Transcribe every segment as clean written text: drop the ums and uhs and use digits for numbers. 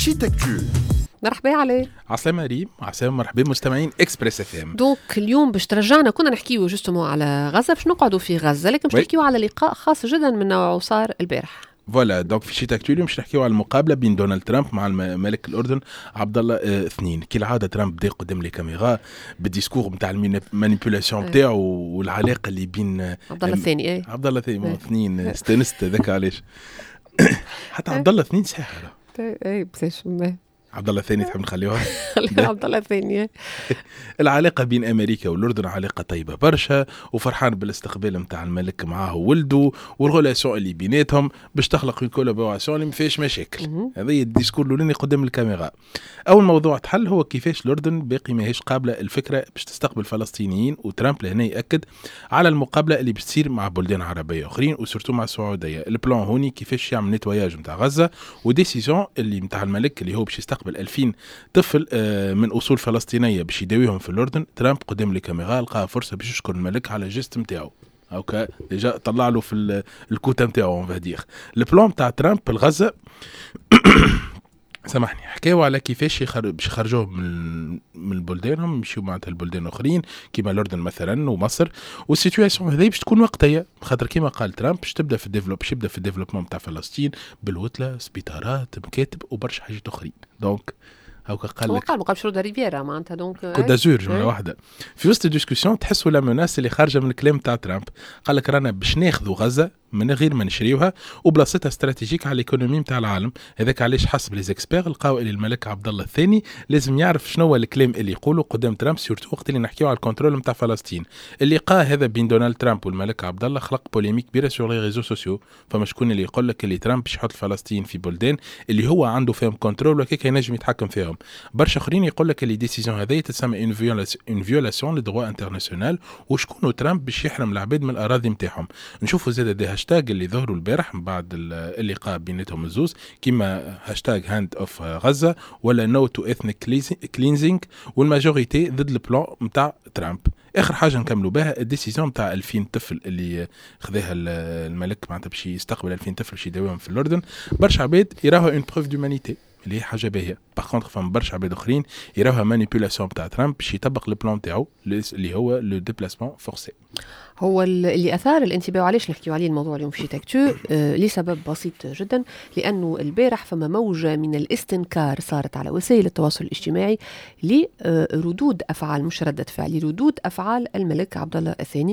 شيت اكتو. مرحبا عليه. عسلامة ريم، عسلامة مرحبا مستمعين اكسبريس اف ام. دونك اليوم باش ترجعنا، كنا نحكيو جوستومون على غزة، باش نقعدوا في غزة، لكن باش نحكيو على لقاء خاص جدا من نوعه صار البارح. فوالا دونك في شيت اكتو اليوم باش نحكيو على المقابله بين دونالد ترامب مع الملك الاردن عبد الله اثنين. كالعاده ترامب بدا قدام لي كاميرا بالديسكور نتاع المانيبيولاسيون نتاعو والعلاقه اللي بين عبد الله الثاني. عبد الله الثاني اثنين استنست ذاك علاش حتى عبد الله اثنين ساحر. اي بساش عبد الله الثاني تحب نخليوها عبد الله الثاني. العلاقة بين أمريكا والأردن علاقة طيبة برشا، وفرحان بالاستقبال متاع الملك معاه وولده والغولاسيون اللي بيناتهم باش تخلق كولابوراسيون اللي ما فيهاش مشاكل. هذا الديسكور الأولاني قدام الكاميرا. أول موضوع تحل هو كيفاش الأردن باقي ماهيش قابلة الفكرة باش تستقبل فلسطينيين، وترامب لهنا يأكد على المقابلة اللي بتصير مع بلدان عربية أخرين وسورتو مع السعودية. البلان هوني كيفاش يعمل نتواياج متاع غزة، وديسيزيون اللي متاع الملك اللي هو باش يستقبل 2000 طفل من أصول فلسطينية باش يداويهم في الأردن. ترامب قدام الكاميرا لقى فرصة باش يشكر الملك على الجست نتاعو. اوكي ديجا طلع له في الكوتا نتاعو اون فادير. البلان نتاع ترامب الغزة سامحني حكاوا على كيفاش باش يخرجوه من البلدانهم يمشيو معناتها البلدان الاخرين كيما الاردن مثلا ومصر. والسيتوياسيون هذه باش تكون وقتيه، خاطر كيما قال ترامب باش تبدا في الديفلوبمون تاع فلسطين بالوتله، سبيطارات، مكاتب وبرشا حاجات اخرين. دونك هاكا قال لك مقابل شروط ريفيرا معناتها دونك كود دازور جمله واحده. في وسط الديسكسيون تحسوا لا مناس اللي خارجه من الكلام تاع ترامب. قال لك رانا باش ناخذوا غزه من غير ما نشريوها وبلاصتها استراتيجيك على الايكونومي نتاع العالم. هذاك علاش حسب لي زيكسبير لقاو اللي الملك عبد الله الثاني لازم يعرف شنو هو الكلام اللي يقوله قدام ترامب، سورتو وقت اللي نحكيو على الكنترول نتاع فلسطين. اللقاء هذا بين دونالد ترامب والملك عبد الله خلق بوليميك كبيره سور لي ريزو سوسيو. فما شكون اللي يقول لك اللي ترامب باش يحط الفلسطين في بلدان اللي هو عنده فيهم كنترول وكيك ينجم يتحكم فيهم. برشا اخرين يقول لك اللي ديسيزيون هذه تسمى اون فيولاسيون لو دروا انترناسيونال، وشكون ترامب باش يحرم العباد من الاراضي نتاعهم. نشوفوا زاد دي هاشتاج اللي ظهروا البارح من بعد اللقاء بيناتهم الزوز، كيما هاشتاج هاند اوف غزه ولا نو تو اثنيك كلينزينغ، والماجوريتي ضد البلان نتاع ترامب. اخر حاجه نكملوا بها الديسيزيون نتاع 2000 طفل اللي خذاها الملك معناتها باش يستقبل 2000 طفل باش يداويهم في الاردن. برشا عباد يراوها اون بروف دومانيتي اللي هي حاجه باهيه. باغ كونطخ فما برشا عباد اخرين يراوها مانيبيولاسيون تاع ترامب باش يطبق البلان تاعو اللي هو لو ديبلاسمون فورسي. هو اللي أثار الانتباه علاش نحكيو عليه الموضوع اليوم في تكتو لسبب بسيط جدا، لأنه البارح فما موجة من الاستنكار صارت على وسائل التواصل الاجتماعي لردود أفعال، مش ردة فعل، لردود أفعال الملك عبد الله الثاني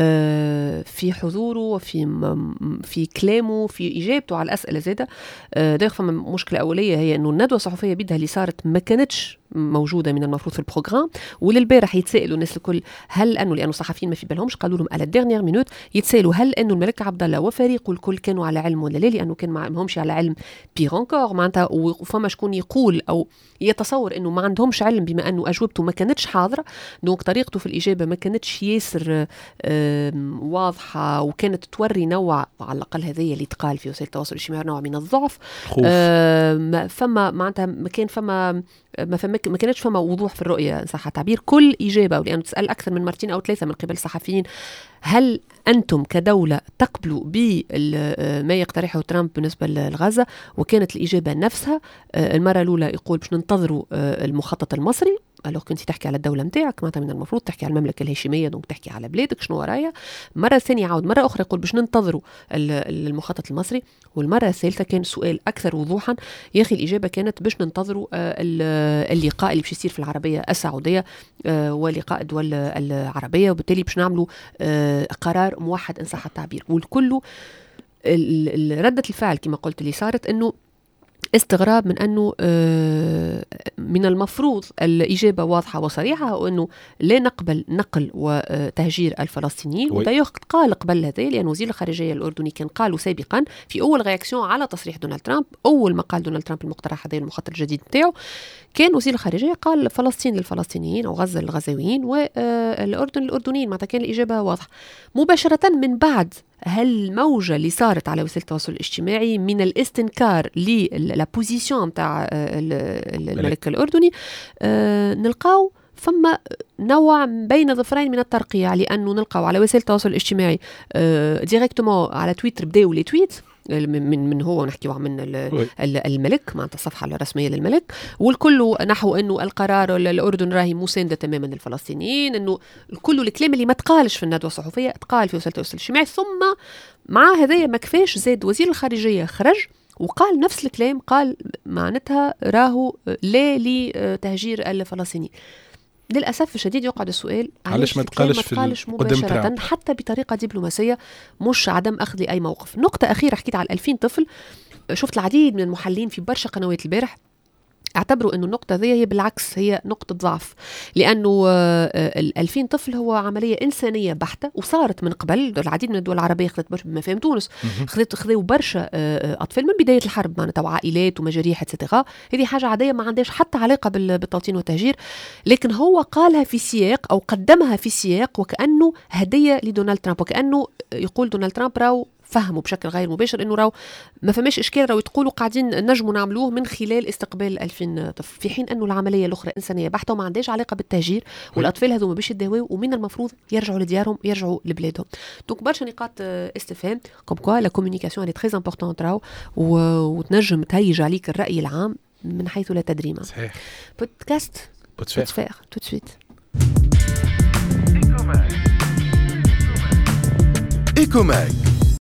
في حضوره وفي كلامه في إجابته على الأسئلة زادة. دايخ فما مشكلة أولية هي أنه الندوة الصحفية بدها اللي صارت ما كانتش موجودة من المفروض في البروغرام، وللبارح يتسائلوا الناس الكل هل لأنه صحفيين ما في بالهمش قالوا لهم على الديرنيير مينوت يتسائلوا هل أنه الملك عبد الله وفريقه الكل كانوا على علم ولا لا، لأنه كان ما همش على علم بيغ انكور معناتها. وفما شكون يقول أو يتصور أنه ما عندهمش علم بما أنه أجوبته ما كانتش حاضرة، دونك طريقته في الإجابة ما كانتش ياسر واضحة، وكانت توري نوع على الأقل هذه اللي تقال في وسائل التواصل الاجتماعي نوع من الضعف. فما معناتها ما كانتش فما وضوح في الرؤية صح التعبير. كل إجابة، ولأنه تسأل أكثر من مرتين أو ثلاثة من قبل الصحفيين هل أنتم كدولة تقبلوا بما يقترحه ترامب بالنسبة لغزة، وكانت الإجابة نفسها. المرة الأولى يقول باش ننتظروا المخطط المصري، ألوغ كنتي تحكي على الدولة متاعك معناتها من المفروض تحكي على المملكة الهاشمية، دونك تحكي على بلادك شنو ورايا. مرة ثانية عاود مرة أخرى يقول باش ننتظروا المخطط المصري. والمرة الثالثة كان سؤال أكثر وضوحا، يا أخي الإجابة كانت باش ننتظروا اللقاء اللي باش يصير في العربية السعودية ولقاء الدول العربية، وبالتالي باش نعملوا قرار موحد إن صح التعبير. والكل ردة الفعل كما قلت اللي صارت أنه استغراب من أنه من المفروض الإجابة واضحة وصريحة، وأنه لا نقبل نقل وتهجير الفلسطينيين. وده قال قبل هذا، لأن وزير الخارجية الأردني كان قالوا سابقا في أول رياكسيون على تصريح دونالد ترامب، أول ما قال دونالد ترامب المقترح هذا المخطط الجديد بتاعه، كان وزير الخارجية قال فلسطين للفلسطينيين أو غزة للغزاويين والأردن للأردنيين. معناتها كان الإجابة واضحة. مباشرة من بعد هالموجة اللي صارت على وسائل التواصل الاجتماعي من الاستنكار للبوزيسيون تاع الملك الأردني، نلقاو فما نوع بين ظفرين من الترقيع، لأنه نلقاو على وسائل التواصل الاجتماعي ديريكتومون على تويتر بداو لي تويت من هو ونحكيوا من الملك معناتها الصفحة الرسمية للملك، والكل نحو أنه القرار الأردن راهي مساندة تماما للفلسطينيين، أنه كل الكلام اللي ما تقالش في الندوة الصحفية تقال في وسائل التواصل الاجتماعي. ثم مع هذايا ما كفاش، زاد وزير الخارجية خرج وقال نفس الكلام، قال معناتها راهو لا لتهجير الفلسطينيين. للأسف الشديد يقعد السؤال علاش ما تقالش مباشرة حتى بطريقة دبلوماسية، مش عدم أخذ أي موقف. نقطة أخيرة، حكيت على 2000 طفل. شفت العديد من المحللين في برشا قنوات البارح اعتبروا أنه النقطة ذي هي بالعكس هي نقطة ضعف، لأنه 2000 طفل هو عملية إنسانية بحتة، وصارت من قبل. العديد من الدول العربية خذت برشا، بما فيهم تونس خذوا برشا أطفال من بداية الحرب معناتها، وعائلات ومجاريح اتسيتيرا. هذه حاجة عادية ما عندهاش حتى علاقة بالتوطين والتهجير، لكن هو قالها في سياق أو قدمها في سياق وكأنه هدية لدونالد ترامب، وكأنه يقول دونالد ترامب راو فهموا بشكل غير مباشر انه راو ما فماش اشكال، راو تقولوا قاعدين نجموا نعملوه من خلال استقبال 2000 طفل، في حين انه العمليه الاخرى انسانيه بحته وما عندهاش علاقه بالتهجير، والاطفال هذوما باش يداووا ومن المفروض يرجعوا لديارهم، يرجعوا لبلادهم. دونك برشا نقاط استفهام كوم كوا لا كومونيكاسيون اللي تري امبورطونت راو، وتنجم تهيج عليك الراي العام من حيث لا تدري. صحيح. بودكاست بوتفير tout de suite. إيكوماك